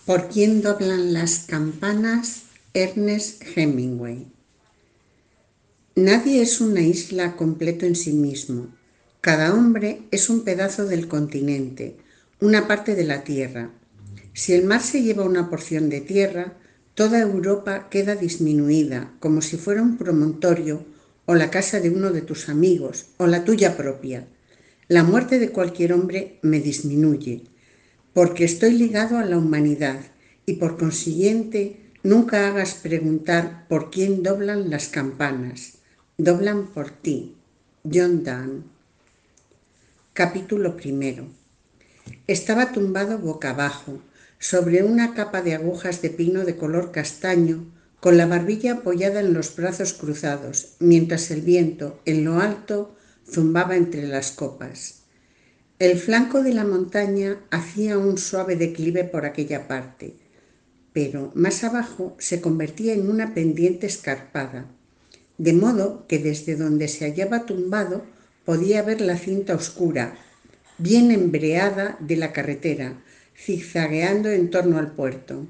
¿Por quién doblan las campanas? Ernest Hemingway. Nadie es una isla completo en sí mismo. Cada hombre es un pedazo del continente, una parte de la tierra. Si el mar se lleva una porción de tierra, toda Europa queda disminuida, como si fuera un promontorio o la casa de uno de tus amigos o la tuya propia. La muerte de cualquier hombre me disminuye, porque estoy ligado a la humanidad y por consiguiente nunca hagas preguntar por quién doblan las campanas. Doblan por ti. John Donne. Capítulo primero. Estaba tumbado boca abajo, sobre una capa de agujas de pino de color castaño, con la barbilla apoyada en los brazos cruzados, mientras el viento, en lo alto, zumbaba entre las copas. El flanco de la montaña hacía un suave declive por aquella parte, pero más abajo se convertía en una pendiente escarpada, de modo que desde donde se hallaba tumbado podía ver la cinta oscura, bien embreada de la carretera, zigzagueando en torno al puerto.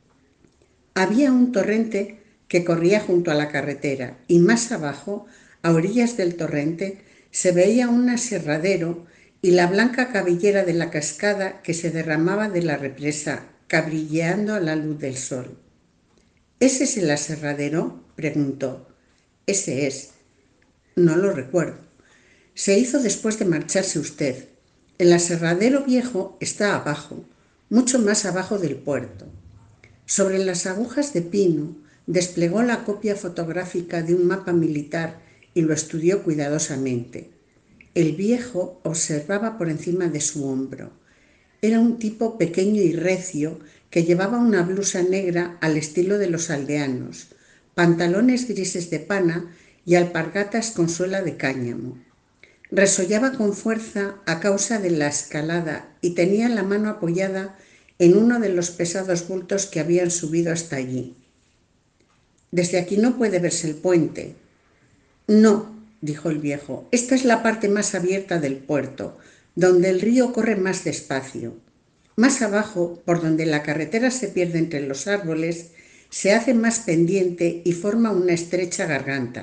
Había un torrente que corría junto a la carretera y más abajo, a orillas del torrente, se veía un aserradero y la blanca cabellera de la cascada que se derramaba de la represa, cabrilleando a la luz del sol. ¿Ese es el aserradero?, preguntó. Ese es. No lo recuerdo. Se hizo después de marcharse usted. El aserradero viejo está abajo, mucho más abajo del puerto. Sobre las agujas de pino desplegó la copia fotográfica de un mapa militar y lo estudió cuidadosamente. El viejo observaba por encima de su hombro. Era un tipo pequeño y recio que llevaba una blusa negra al estilo de los aldeanos, pantalones grises de pana y alpargatas con suela de cáñamo. Resollaba con fuerza a causa de la escalada y tenía la mano apoyada en uno de los pesados bultos que habían subido hasta allí. Desde aquí no puede verse el puente. No, dijo el viejo, esta es la parte más abierta del puerto, donde el río corre más despacio. Más abajo, por donde la carretera se pierde entre los árboles, se hace más pendiente y forma una estrecha garganta.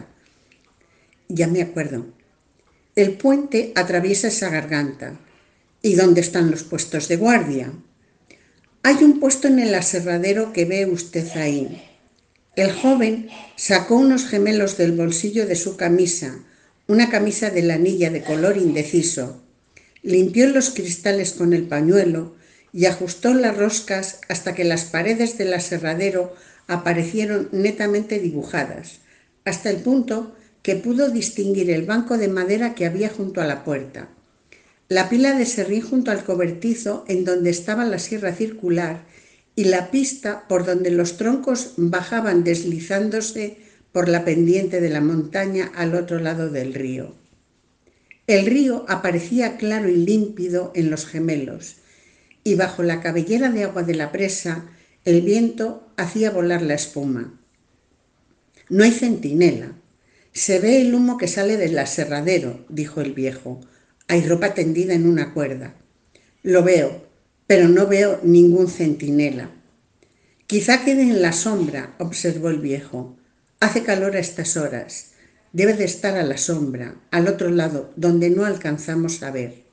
Ya me acuerdo. El puente atraviesa esa garganta. ¿Y dónde están los puestos de guardia? Hay un puesto en el aserradero que ve usted ahí. El joven sacó unos gemelos del bolsillo de su camisa, una camisa de lanilla de color indeciso. Limpió los cristales con el pañuelo y ajustó las roscas hasta que las paredes del aserradero aparecieron netamente dibujadas, hasta el punto que pudo distinguir el banco de madera que había junto a la puerta, la pila de serrín junto al cobertizo en donde estaba la sierra circular y la pista por donde los troncos bajaban deslizándose por la pendiente de la montaña al otro lado del río. El río aparecía claro y límpido en los gemelos, y bajo la cabellera de agua de la presa el viento hacía volar la espuma. No hay centinela. Se ve el humo que sale del aserradero, dijo el viejo. Hay ropa tendida en una cuerda. Lo veo, pero no veo ningún centinela. Quizá quede en la sombra, observó el viejo. Hace calor a estas horas. Debe de estar a la sombra, al otro lado, donde no alcanzamos a ver.